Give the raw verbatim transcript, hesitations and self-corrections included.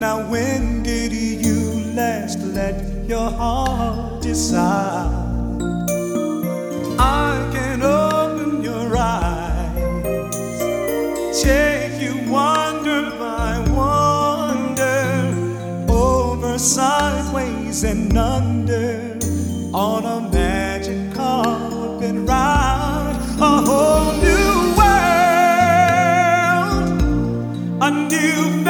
Now, when did you last let your heart decide? I can open your eyes, take you wonder by wonder, over, sideways, and under, on a magic carpet ride, a whole new world, a new